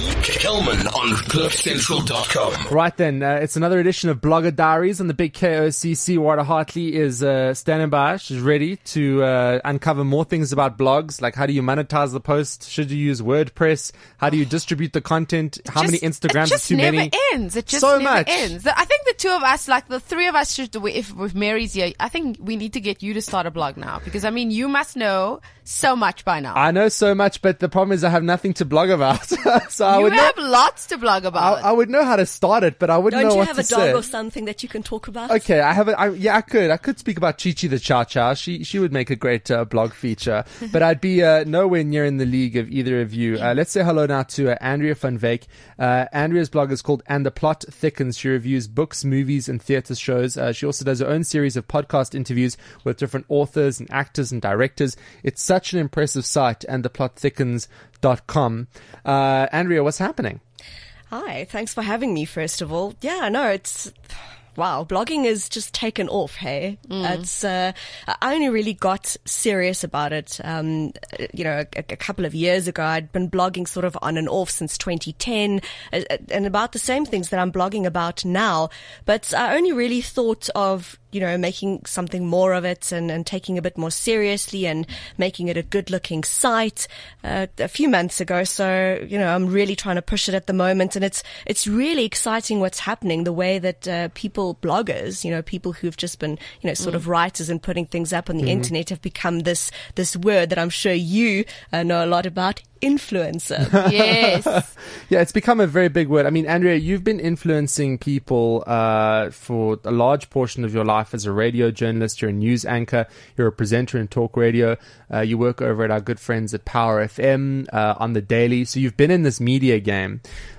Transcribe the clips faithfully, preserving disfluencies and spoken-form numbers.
Kelman on cliff central dot com. Right then, uh, it's another edition of Blogger Diaries on the big K O C C. Warda Hartley is uh, standing by. She's ready to uh, uncover more things about blogs, like how do you monetize the post? Should you use WordPress? How do you distribute the content? How just, many Instagrams? It just too never many? ends. It just so never much. ends. I think the two of us, like the three of us, should. If, if Mary's here, I think we need to get you to start a blog now, because I mean, you must know so much by now. I know so much, but the problem is I have nothing to blog about. so I you would have know, lots to blog about. I, I would know how to start it, but I wouldn't Don't know you what have to a say. dog or something that you can talk about? Okay, I have a, I, yeah, I could. I could speak about Chi Chi the Chow Chow. She, she would make a great uh, blog feature, but I'd be uh, nowhere near in the league of either of you. Uh, let's say hello now to uh, Andrea van Wyk. Uh, Andrea's blog is called And the Plot Thickens. She reviews books, movies, and theatre shows. Uh, she also does her own series of podcast interviews with different authors and actors and directors. It's such an impressive site, and the plot thickens dot com. Uh, Andrea, what's happening? Hi, thanks for having me, first of all. Yeah, no, it's... Wow, blogging is just taken off, hey? Mm. It's, uh, I only really got serious about it, um, you know, a, a couple of years ago. I'd been blogging sort of on and off since twenty ten, uh, and about the same things that I'm blogging about now. But I only really thought of, you know, making something more of it and, and taking a bit more seriously and making it a good looking site, uh, a few months ago. So, you know, I'm really trying to push it at the moment, and it's, it's really exciting what's happening, the way that, uh, people, bloggers, you know, people who've just been, you know, sort mm. of writers and putting things up on the mm-hmm. internet have become this, this word that I'm sure you uh, know a lot about. Influencer. Yes. Yeah, it's become a very big word. I mean, Andrea, you've been influencing people uh, for a large portion of your life as a radio journalist. You're a news anchor. You're a presenter in talk radio. Uh, you work over at our good friends at Power F M uh, on the daily. So you've been in this media game.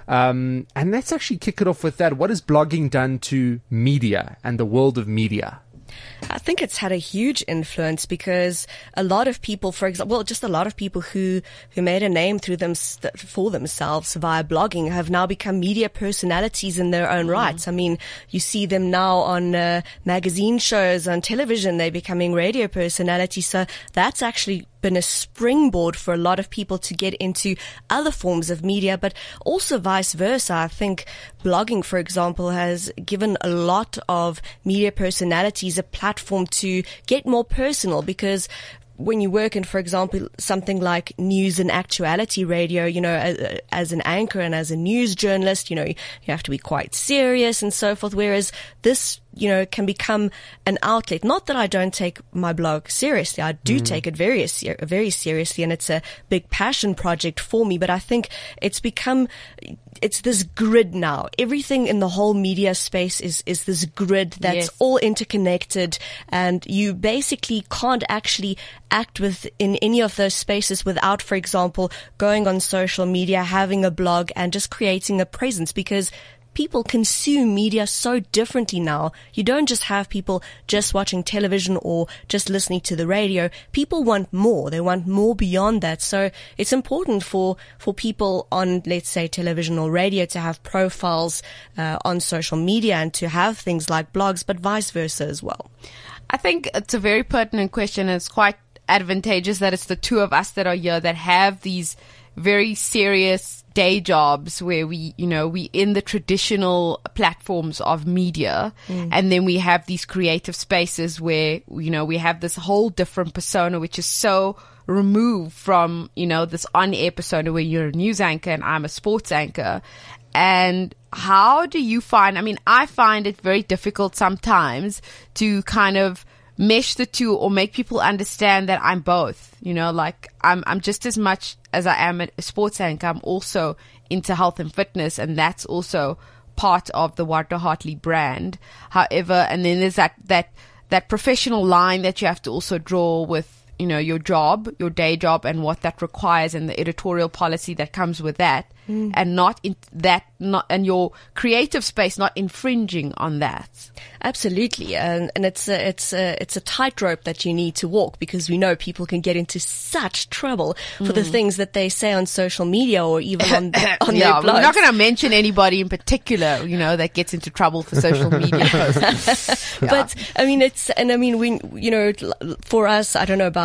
Um, and let's actually kick it off with that. What has blogging done to media and the world of media? I think it's had a huge influence, because a lot of people, for example, well, just a lot of people who, who made a name through them, for themselves via blogging have now become media personalities in their own mm. rights. I mean, you see them now on uh, magazine shows, on television, they're becoming radio personalities. So that's actually been a springboard for a lot of people to get into other forms of media, but also vice versa. I think blogging, for example, has given a lot of media personalities a platform to get more personal, because when you work in, for example, something like news and actuality radio, you know, as, as an anchor and as a news journalist, you know, you have to be quite serious and so forth. Whereas this, you know, can become an outlet. Not that I don't take my blog seriously. I do mm. take it very, very seriously, and it's a big passion project for me. But I think it's become, it's this grid now. Everything in the whole media space is, is this grid that's yes. all interconnected, and you basically can't actually act within any of those spaces without, for example, going on social media, having a blog, and just creating a presence, because people consume media so differently now. You don't just have people just watching television or just listening to the radio. People want more. They want more beyond that. So it's important for, for people on, let's say, television or radio to have profiles uh, on social media and to have things like blogs, but vice versa as well. I think it's a very pertinent question, and it's quite advantageous that it's the two of us that are here that have these very serious day jobs where we, you know, we in the traditional platforms of media, mm. and then we have these creative spaces where, you know, we have this whole different persona which is so removed from, you know, this on-air persona where you're a news anchor and I'm a sports anchor. And how do you find, I mean, I find it very difficult sometimes to kind of mesh the two or make people understand that I'm both, you know, like I'm, I'm just as much as I am a sports anchor. I'm also into health and fitness, and that's also part of the Warda Hartley brand. However, and then there's that, that, that professional line that you have to also draw with, you know, your job, your day job, and what that requires, and the editorial policy that comes with that, mm. and not in that, not, and your creative space not infringing on that. Absolutely, and and it's a, it's a, it's a tightrope that you need to walk, because we know people can get into such trouble for mm. the things that they say on social media or even on on yeah, their blogs. We're not going to mention anybody in particular, you know, that gets into trouble for social media. yeah. But I mean, it's and I mean, we, you know, for us, I don't know about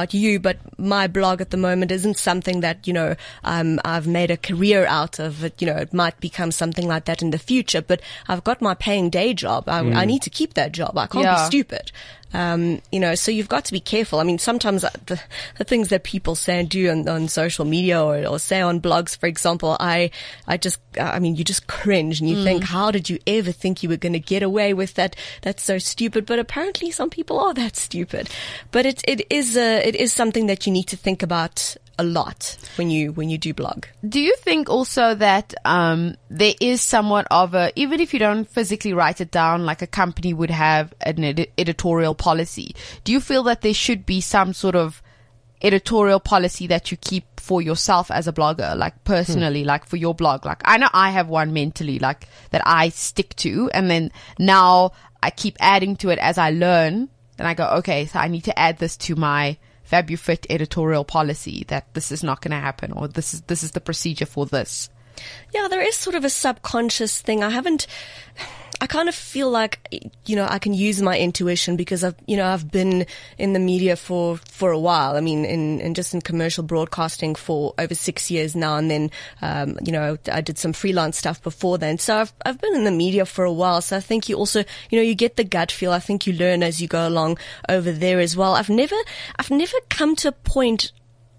about you, but my blog at the moment isn't something that, you know, um, I've made a career out of. It, you know, it might become something like that in the future, but I've got my paying day job. I, mm. I need to keep that job. I can't Yeah. be stupid. Um, you know, so you've got to be careful. I mean, sometimes the, the things that people say and do on, on social media or, or say on blogs, for example, I, I just, I mean, you just cringe and you mm. think, how did you ever think you were going to get away with that? That's so stupid. But apparently some people are that stupid. But it, it is, uh, it is something that you need to think about a lot when you when you do blog. Do you think also that um, there is somewhat of a, even if you don't physically write it down, like a company would have an ed- editorial policy, do you feel that there should be some sort of editorial policy that you keep for yourself as a blogger, like personally, hmm. like for your blog? Like I know I have one mentally, like that I stick to, and then now I keep adding to it as I learn, and I go, okay, so I need to add this to my FabuFit editorial policy, that this is not going to happen, or this is this is the procedure for this. Yeah, there is sort of a subconscious thing. I haven't, I kind of feel like, you know, I can use my intuition because I've, you know, I've been in the media for, for a while. I mean, in, in just in commercial broadcasting for over six years now. And then, um, you know, I did some freelance stuff before then. So I've, I've been in the media for a while. So I think you also, you know, you get the gut feel. I think you learn as you go along over there as well. I've never, I've never come to a point,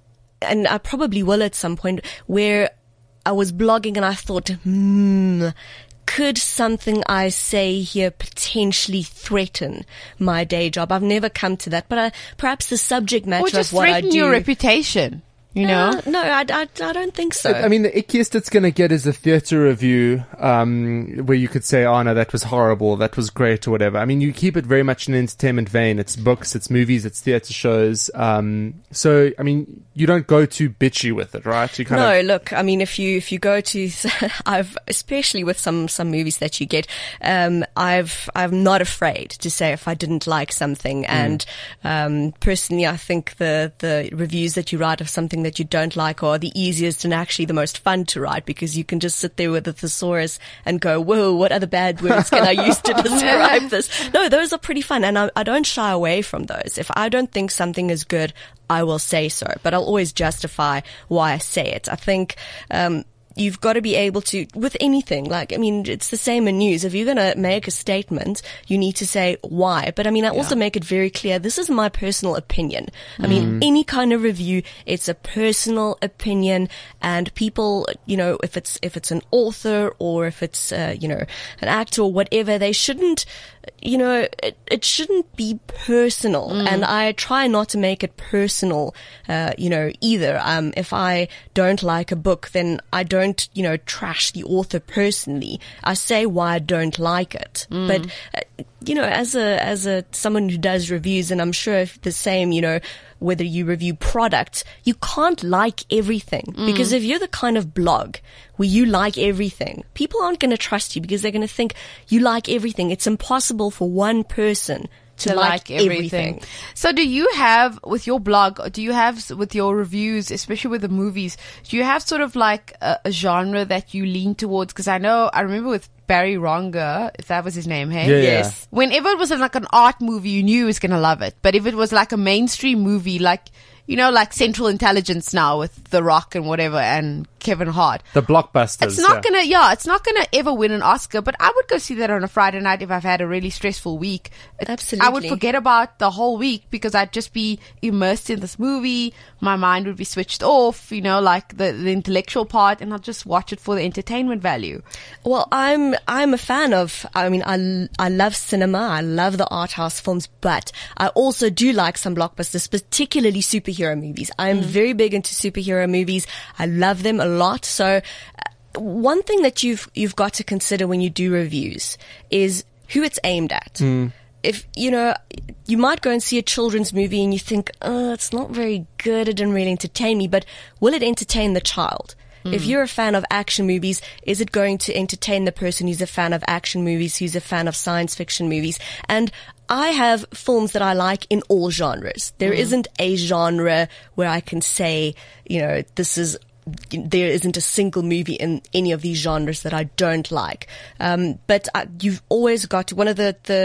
and I probably will at some point, where I was blogging and I thought, hmm, could something I say here potentially threaten my day job? I've never come to that, but I, perhaps the subject matter or just of what I do. threaten your reputation. You know? Uh, no, I, I, I don't think so. I mean, the ickiest it's going to get is a theatre review, um, where you could say, oh no, that was horrible, that was great, or whatever. I mean, you keep it very much in an entertainment vein. It's books, it's movies, it's theatre shows. Um, so, I mean, you don't go too bitchy with it, right? You kind no, of... look, I mean, if you, if you go to, I've, especially with some, some movies that you get, um, I've, I'm not afraid to say if I didn't like something. Mm. And, um, personally, I think the, the reviews that you write of something that you don't like are the easiest and actually the most fun to write, because you can just sit there with a thesaurus and go, whoa, what other bad words can I use to describe this? No, those are pretty fun, and I, I don't shy away from those. If I don't think something is good, I will say so, but I'll always justify why I say it. I think, um, you've got to be able to, with anything, like, I mean, it's the same in news. If you're going to make a statement, you need to say why. But I mean, I yeah. also make it very clear, this is my personal opinion. I mm. mean, any kind of review, it's a personal opinion, and people, you know, if it's, if it's an author or if it's, uh, you know, an actor or whatever, they shouldn't, you know, it, it shouldn't be personal. Mm. And I try not to make it personal, uh, you know, either. Um, if I don't like a book, then I don't Don't, you know, trash the author personally. I say why I don't like it. Mm. But, uh, you know, as a, as a, someone who does reviews, and I'm sure if the same, you know, whether you review products, you can't like everything. Mm. Because if you're the kind of blog where you like everything, people aren't going to trust you because they're going to think you like everything. It's impossible for one person to, to like, like everything. everything. So do you have, with your blog, do you have, with your reviews, especially with the movies, do you have sort of like a, a genre that you lean towards? Because I know, I remember with Barry Ronga, if that was his name, hey? Yeah, yes. Yeah. Whenever it was like an art movie, you knew he was going to love it. But if it was like a mainstream movie, like, you know, like Central Intelligence now with The Rock and whatever and Kevin Hart. The blockbusters. It's not yeah. gonna, yeah, it's not gonna ever win an Oscar, but I would go see that on a Friday night if I've had a really stressful week. Absolutely. I would forget about the whole week because I'd just be immersed in this movie. My mind would be switched off, you know, like the, the intellectual part, and I'll just watch it for the entertainment value. Well, I'm, I'm a fan of, I mean, I, I love cinema. I love the art house films, but I also do like some blockbusters, particularly superhero movies. I'm mm. very big into superhero movies. I love them a lot. So uh, one thing that you've, you've got to consider when you do reviews is who it's aimed at. Mm. If, you know, you might go and see a children's movie and you think, oh, it's not very good, it didn't really entertain me, but will it entertain the child? Mm. If you're a fan of action movies, is it going to entertain the person who's a fan of action movies, who's a fan of science fiction movies? And I have films that I like in all genres. There mm. isn't a genre where I can say, you know, this is, there isn't a single movie in any of these genres that I don't like. Um, but I, you've always got to, one of the, the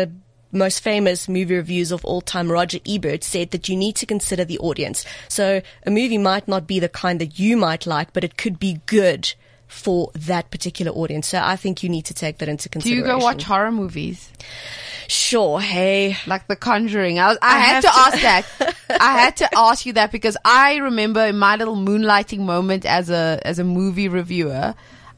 most famous movie reviews of all time, Roger Ebert, said that you need to consider the audience. So a movie might not be the kind that you might like, but it could be good for that particular audience. So I think you need to take that into Do consideration. you go watch horror movies? Sure, hey. Like The Conjuring. I, was, I, I had have to, to- ask that. I had to ask you that because I remember in my little moonlighting moment as a as a movie reviewer,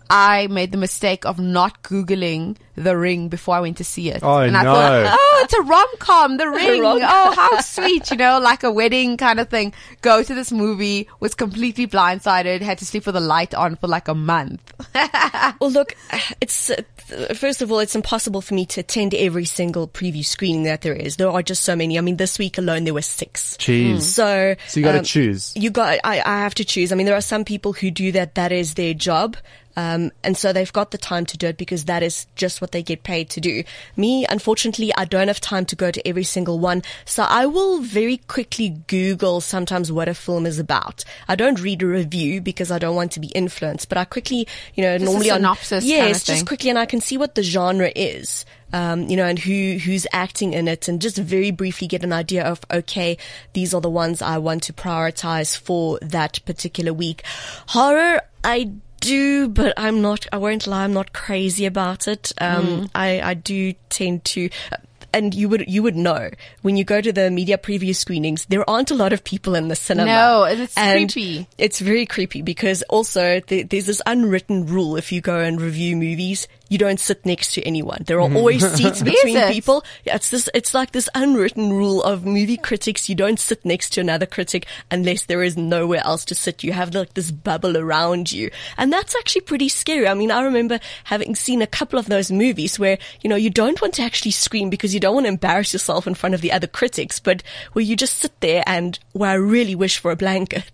I made the mistake of not Googling The Ring before I went to see it. Oh, and I no. thought, oh, it's a rom-com, The Ring. rom-com. Oh, how sweet, you know, like a wedding kind of thing. Go to this movie, was completely blindsided, had to sleep with the light on for like a month. Well, look, it's uh, first of all, it's impossible for me to attend every single preview screening that there is. There are just so many. I mean, this week alone there were six. Jeez. So, So you got to um, choose. You got. I, I have to choose. I mean, there are some people who do that. That is their job. Um, and so they've got the time to do it because that is just what they get paid to do. Me, unfortunately, I don't have time to go to every single one. So I will very quickly Google sometimes what a film is about. I don't read a review because I don't want to be influenced, but I quickly, you know, Just a normally on, synopsis yes, kind of thing. just quickly, and I can see what the genre is. Um, you know, and who, who's acting in it, and just very briefly get an idea of, okay, these are the ones I want to prioritize for that particular week. Horror, I do, but I'm not, I won't lie, I'm not crazy about it. Um, Mm. I, I do tend to, and you would, you would know when you go to the media preview screenings, there aren't a lot of people in the cinema. No, and it's And creepy. It's very creepy because also th- there's this unwritten rule if you go and review movies, you don't sit next to anyone. There are always seats between it? people. Yeah, it's this, it's like this unwritten rule of movie critics. You don't sit next to another critic unless there is nowhere else to sit. You have like this bubble around you. And that's actually pretty scary. I mean, I remember having seen a couple of those movies where, you know, you don't want to actually scream because you don't want to embarrass yourself in front of the other critics, but where you just sit there and where I really wish for a blanket.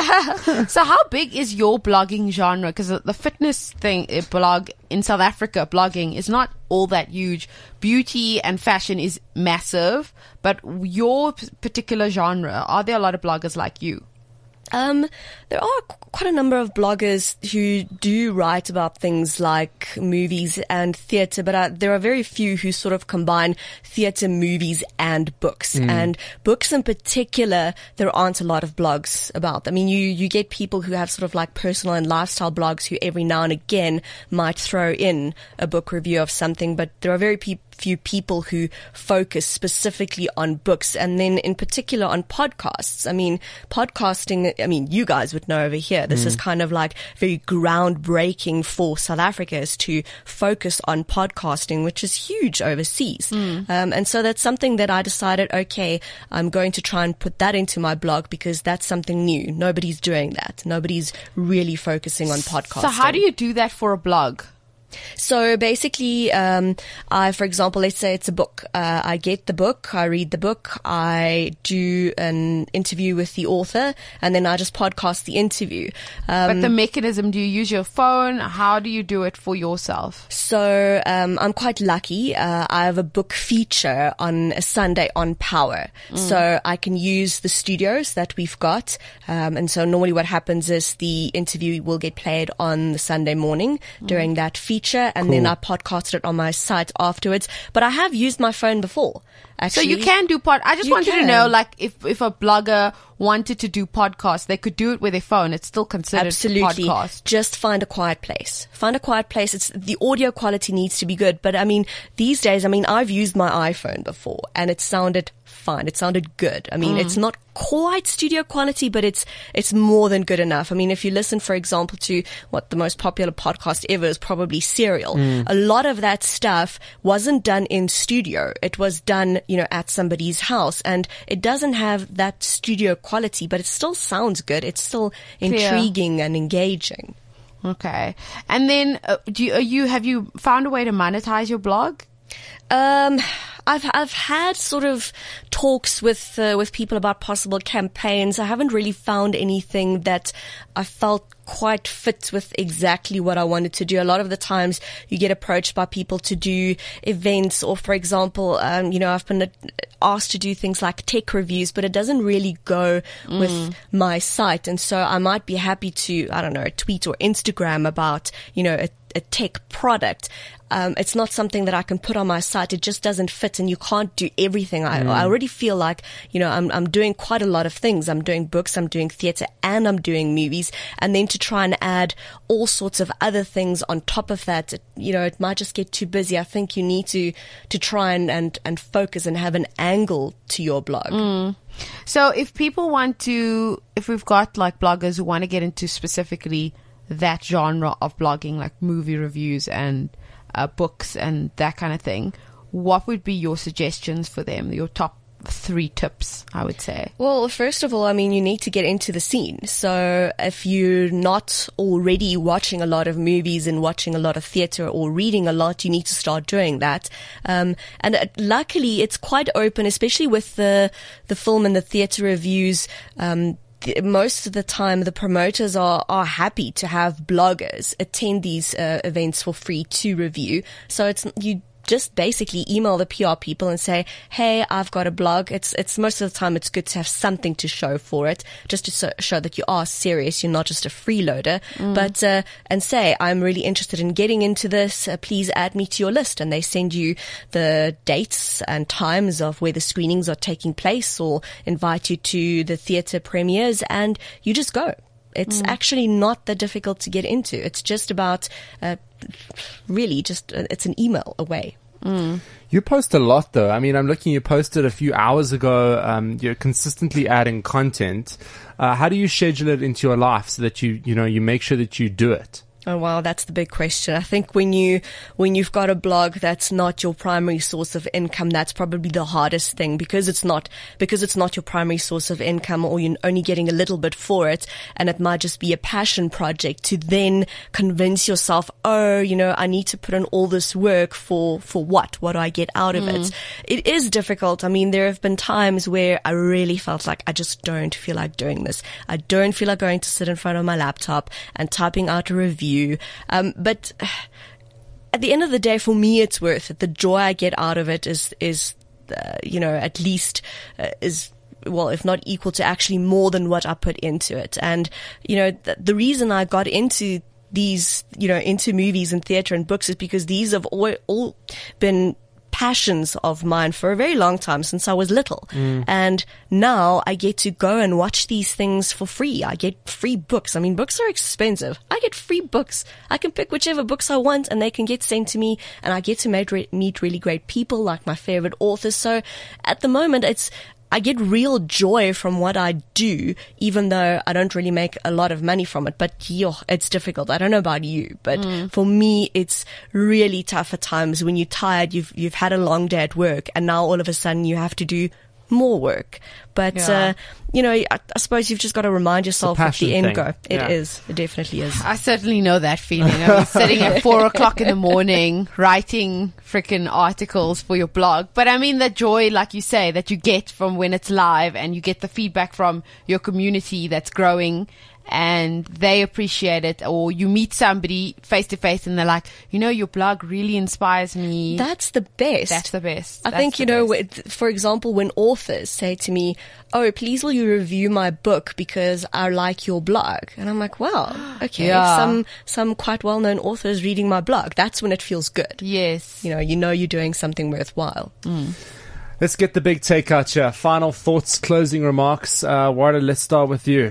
So how big is your blogging genre? Because the fitness thing, uh, blog in South Africa, blogging is not all that huge. Beauty and fashion is massive, but your p- particular genre, are there a lot of bloggers like you? Um, there are qu- quite a number of bloggers who do write about things like movies and theatre, but uh, there are very few who sort of combine theatre, movies, and books. And books in particular, there aren't a lot of blogs about. I mean, you, you get people who have sort of like personal and lifestyle blogs who every now and again might throw in a book review of something, but there are very pe- few people who focus specifically on books, and then in particular on podcasts. I mean, podcasting, I mean, you guys would know over here, this is kind of like very groundbreaking for South Africa, is to focus on podcasting, which is huge overseas. Um, and so that's something that I decided, okay, I'm going to try and put that into my blog because that's something new. Nobody's doing that. Nobody's really focusing on podcasting. So how do you do that for a blog? So basically, um, I, for example, let's say it's a book. Uh, I get the book, I read the book, I do an interview with the author, and then I just podcast the interview. Um, But the mechanism, do you use your phone? How do you do it for yourself? So um, I'm quite lucky. Uh, I have a book feature on a Sunday on Power. So I can use the studios that we've got. Um, and so normally what happens is the interview will get played on the Sunday morning during that feature. And then I podcast it on my site afterwards. But I have used my phone before. So Actually. you can do pod. I just You wanted to can. know, like, if if a blogger wanted to do podcasts, they could do it with their phone. It's still considered Absolutely. podcast. Just find a quiet place. Find a quiet place. It's the audio quality needs to be good. But I mean, these days, I mean, I've used my iPhone before and it sounded fine. It sounded good. I mean, it's not quite studio quality, but it's it's more than good enough. I mean, if you listen, for example, to what the most popular podcast ever is, probably Serial, a lot of that stuff wasn't done in studio. It was done, you know, at somebody's house, and it doesn't have that studio quality, but it still sounds good. It's still intriguing and engaging. Okay. And then, uh, do you, are you have you found a way to monetize your blog? Um, I've I've had sort of talks with uh, with people about possible campaigns. I haven't really found anything that I felt quite fit with exactly what I wanted to do. A lot of the times you get approached by people to do events, or for example, um, you know, I've been asked to do things like tech reviews, but it doesn't really go mm. with my site. And so I might be happy to, I don't know, tweet or Instagram about, you know, a, a tech product. Um, it's not something that I can put on my site. It just doesn't fit, and you can't do everything. I, mm. I already feel like, you know, I'm, I'm doing quite a lot of things. I'm doing books, I'm doing theater, and I'm doing movies. And then to try and add all sorts of other things on top of that, it, you know, it might just get too busy. I think you need to, to try and, and, and focus and have an angle to your blog. Mm. So if people want to, if we've got like bloggers who want to get into specifically that genre of blogging, like movie reviews and Uh, books and that kind of thing, what would be your suggestions for them, your top three tips, I would say? Well, first of all, I mean, you need to get into the scene. So if you're not already watching a lot of movies and watching a lot of theater or reading a lot, you need to start doing that. Um, and uh, luckily it's quite open, especially with the, the film and the theater reviews. Um, most of the time the promoters are, are happy to have bloggers attend these uh, events for free to review. So it's, you just basically email the P R people and say, hey, I've got a blog. It's, it's most of the time it's good to have something to show for it, just to so, show that you are serious. You're not just a freeloader, mm. but, uh, and say, I'm really interested in getting into this. Uh, please add me to your list. And they send you the dates and times of where the screenings are taking place, or invite you to the theater premieres, and you just go. It's mm. actually not that difficult to get into. It's just about, uh, really just, uh, it's an email away. Mm. You post a lot though. I mean, I'm looking, you posted a few hours ago. Um, you're consistently adding content. Uh, how do you schedule it into your life so that you, you know, you make sure that you do it? Oh, wow. That's the big question. I think when you, when you've got a blog that's not your primary source of income, that's probably the hardest thing, because it's not, because it's not your primary source of income, or you're only getting a little bit for it. And it might just be a passion project, to then convince yourself, oh, you know, I need to put in all this work for, for what? What do I get out of mm. it? It is difficult. I mean, there have been times where I really felt like I just don't feel like doing this. I don't feel like going to sit in front of my laptop and typing out a review. Um, but at the end of the day, for me, it's worth it. The joy I get out of it is, is, uh, you know, at least, uh, is, well, if not equal to, actually more than what I put into it. And, you know, th- the reason I got into these, you know, into movies and theater and books is because these have all, all been passions of mine for a very long time, since I was little. Mm. And now I get to go and watch these things for free. I get free books. I mean, books are expensive. I get free books. I can pick whichever books I want, and they can get sent to me, and I get to meet, re- meet really great people, like my favorite authors. So at the moment, it's, I get real joy from what I do, even though I don't really make a lot of money from it. But yo, it's difficult. I don't know about you, but mm. for me, it's really tough at times when you're tired, you've, you've had a long day at work, and now all of a sudden you have to do more work. But, yeah. uh, you know, I, I suppose you've just got to remind yourself at the end go. It yeah. is. It definitely is. I certainly know that feeling. I was sitting at four o'clock in the morning writing freaking articles for your blog. But I mean, the joy, like you say, that you get from when it's live, and you get the feedback from your community that's growing, and they appreciate it, or you meet somebody face to face and they're like, you know, your blog really inspires me. That's the best. That's the best. I That's think, you know, best. For example, when authors say to me, oh, please will you review my book because I like your blog? And I'm like, wow, okay. Yeah. Some, some quite well-known authors reading my blog. That's when it feels good. Yes. You know, you know you're doing something worthwhile. Mm. Let's get the big takeout here. Final thoughts, closing remarks. Uh, Warda, let's start with you.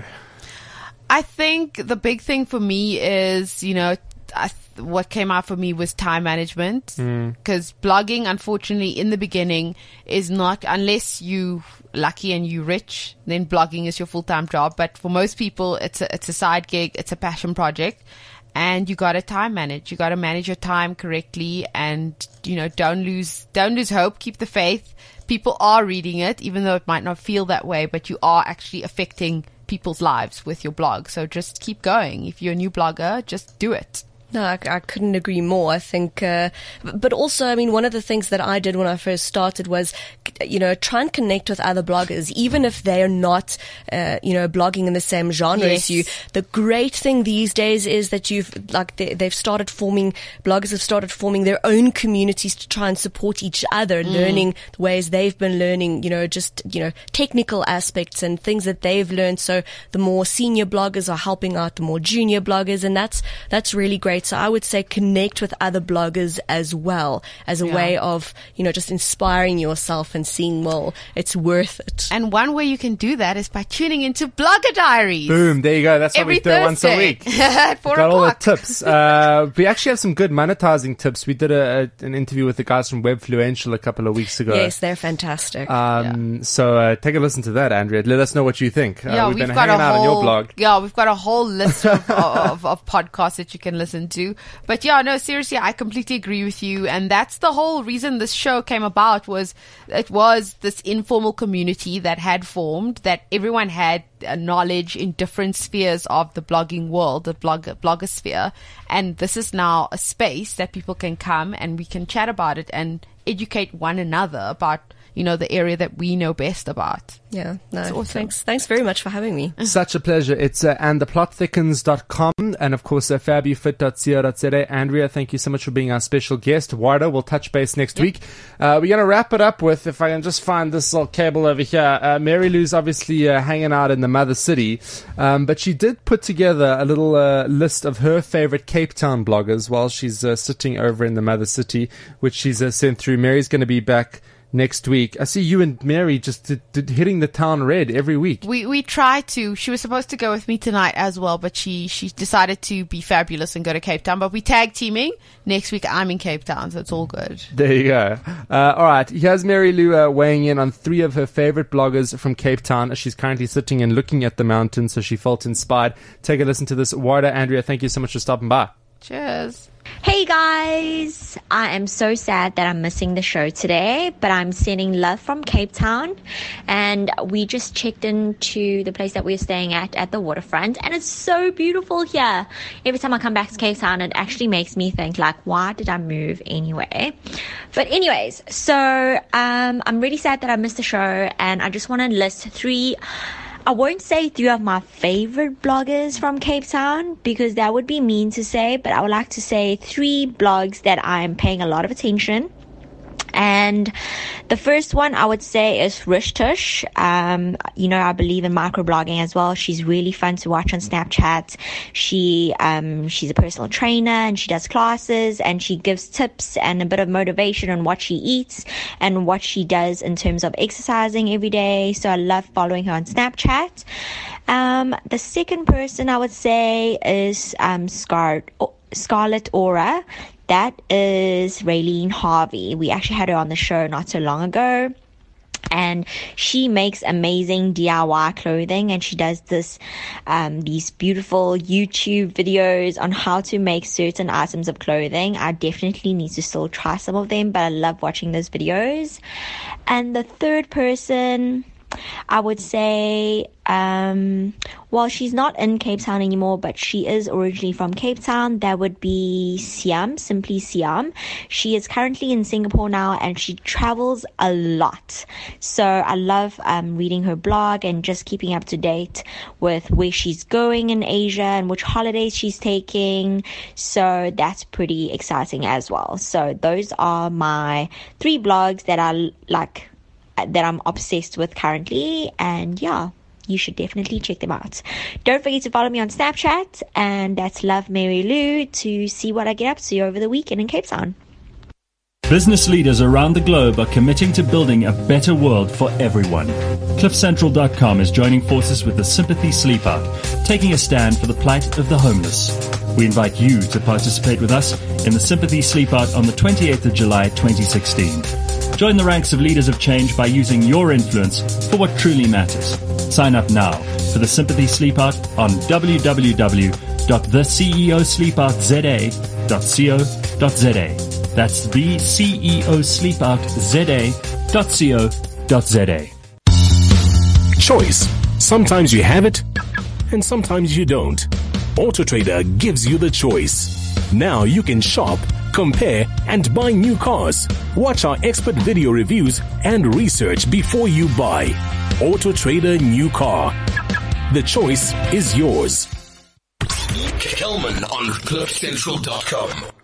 I think the big thing for me is, you know, I th- what came out for me was time management, because mm. blogging, unfortunately, in the beginning is not, unless you lucky and you rich, then blogging is your full-time job. But for most people, it's a, it's a side gig, it's a passion project, and you got to time manage. You got to manage your time correctly, and, you know, don't lose, don't lose hope. Keep the faith. People are reading it, even though it might not feel that way, but you are actually affecting people's lives with your blog. So just keep going. If you're a new blogger, just do it. No, I, I couldn't agree more. I think, uh, but also, I mean, one of the things that I did when I first started was, you know, try and connect with other bloggers, even if they are not, uh, you know, blogging in the same genre Yes. as you. The great thing these days is that you've, like, they, they've started forming, bloggers have started forming their own communities to try and support each other, Mm. learning the ways they've been learning, you know, just, you know, technical aspects and things that they've learned. So the more senior bloggers are helping out the more junior bloggers, and that's, that's really great. So I would say connect with other bloggers as well as a Yeah. way of, you know, just inspiring yourself and seeing, well, it's worth it. And one way you can do that is by tuning into Blogger Diaries. Boom, there you go. That's what Every we do it once a Thursday week. at four Got all the o'clock. tips. Uh, we actually have some good monetizing tips. We did a, a, an interview with the guys from Webfluential a couple of weeks ago. Yes, they're fantastic. Um, So uh, take a listen to that, Andrea. Let us know what you think. Uh, Yeah, we've we've been got hanging a out whole, on your blog. Yeah, we've got a whole list of, of, of podcasts that you can listen to. But yeah, no, seriously, I completely agree with you. And that's the whole reason this show came about, was it was this informal community that had formed, that everyone had uh, knowledge in different spheres of the blogging world, the blog, blogosphere. And this is now a space that people can come and we can chat about it and educate one another about, you know, the area that we know best about. Yeah, no, awesome. thanks. Thanks very much for having me. Such a pleasure. It's uh, and the plot thickens dot com and of course uh, fabufit dot co dot za. Andrea, thank you so much for being our special guest. Warda, we'll touch base next Yep. week. Uh, we're going to wrap it up with, if I can just find this little cable over here. Uh, Mary Lou's obviously uh, hanging out in the mother city, um, but she did put together a little uh, list of her favorite Cape Town bloggers while she's uh, sitting over in the mother city, which she's uh, sent through. Mary's going to be back next week. I see you and Mary just did, did hitting the town red every week. We we tried to. She was supposed to go with me tonight as well, but she she decided to be fabulous and go to Cape Town. But we tag teaming next week. I'm in Cape Town, so it's all good. There you go. Uh, all right. Here's Mary Lou uh, weighing in on three of her favorite bloggers from Cape Town. She's currently sitting and looking at the mountain, so she felt inspired. Take a listen to this. Warda, Andrea, thank you so much for stopping by. Cheers. Hey guys, I am so sad that I'm missing the show today, but I'm sending love from Cape Town, and we just checked into the place that we're staying at at the waterfront, and it's so beautiful here. Every time I come back to Cape Town, it actually makes me think, like, why did I move anyway? But anyways, so um, I'm really sad that I missed the show, and I just want to list three, I won't say three of my favorite bloggers from Cape Town, because that would be mean to say, but I would like to say three blogs that I'm paying a lot of attention. And the first one I would say is Rish Tush. Um, you know, I believe in microblogging as well. She's really fun to watch on Snapchat. She, um, she's a personal trainer and she does classes and she gives tips and a bit of motivation on what she eats and what she does in terms of exercising every day. So I love following her on Snapchat. Um, the second person I would say is, um, Scar- Scarlet Aura. That is Raylene Harvey. We actually had her on the show not so long ago. And she makes amazing D I Y clothing, and she does this, um, these beautiful YouTube videos on how to make certain items of clothing. I definitely need to still try some of them, but I love watching those videos. And the third person, I would say, um, well, she's not in Cape Town anymore, but she is originally from Cape Town. That would be Siam, Simply Siam. She is currently in Singapore now, and she travels a lot. So I love um, reading her blog and just keeping up to date with where she's going in Asia and which holidays she's taking. So that's pretty exciting as well. So those are my three blogs that I like, that I'm obsessed with currently, and yeah, you should definitely check them out. Don't forget to follow me on Snapchat, and that's Love Mary Lou, to see what I get up to over the weekend in Cape Town. Business leaders around the globe are committing to building a better world for everyone. Cliff Central dot com is joining forces with the Sympathy Sleep Out, taking a stand for the plight of the homeless. We invite you to participate with us in the Sympathy Sleep Out on the twenty-eighth of July twenty sixteen. Join the ranks of leaders of change by using your influence for what truly matters. Sign up now for the Sympathy Sleep Out on w w w dot the c e o sleep out z a dot co dot z a. That's the C E O Sleep Out Z A dot co dot z a. Choice. Sometimes you have it, and sometimes you don't. AutoTrader gives you the choice. Now you can shop, compare, and buy new cars. Watch our expert video reviews and research before you buy. Auto Trader New Car. The choice is yours. Kelman on cliff central dot com.